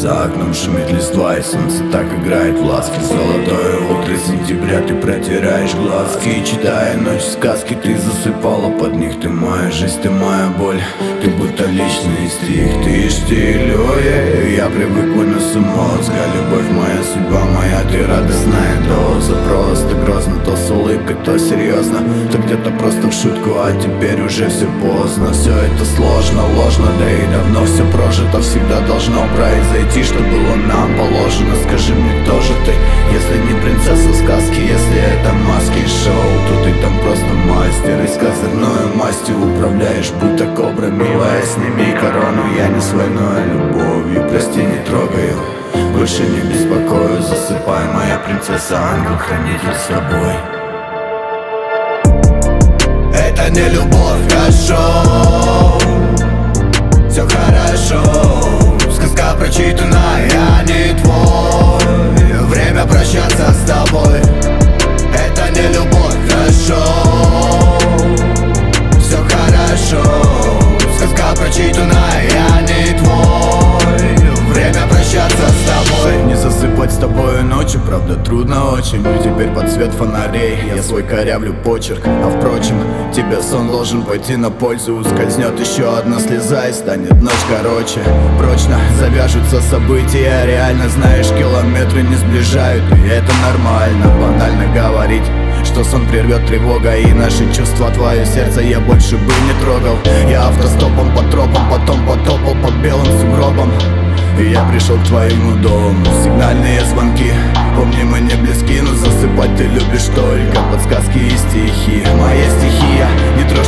За окном шумит листва, и солнце так играет в ласки. Золотое утро сентября, ты протираешь глазки, читая ночь сказки, ты засыпала под них. Ты моя жизнь, ты моя боль, ты будто личный стих. Ты стилёе, я привык выносу мозга. Любовь моя, судьба моя, ты радостная доза. Просто грозно, то с улыбкой, то серьезно, то где-то просто в шутку, а теперь уже все поздно. Все это сложно, ложно, да и давно все прожито. Всегда должно произойти, что было нам положено. Скажи мне, кто же ты, если не принцесса сказки? Если это маски и шоу, то ты там просто мастер. И с козырною мастью управляешь, будто кобра. Милая, сними корону, я не с войной, а любовью. Прости, не трогаю, больше не беспокою. Засыпай, моя принцесса, ангел-хранитель с тобой. Это не любовь, хорошо, все хорошо. Сказка прочитанная, я не твой. Время прощаться с тобой. Это не любовь, хорошо, все хорошо. Сказка прочитанная, я не твой. Время прощаться с тобой. Не засыпать с тобою ночью, правда трудно очень. Теперь под свет фонарей я свой корявлю почерк. А впрочем, тебе сон должен пойти на пользу. Ускользнет еще одна слеза и станет ночь короче. Прочно завяжутся события, реально знаешь, километры не сближают. И это нормально, банально говорить, что сон прервет тревога и наши чувства. Твое сердце я больше бы не трогал. Я автостопом по тропам, потом потопал по белым сугробам. И я пришел к твоему дому. Сигнальные звонки, помни, мы не близки, но засыпать ты любишь только подсказки и стихи. Моя стихия, не трогай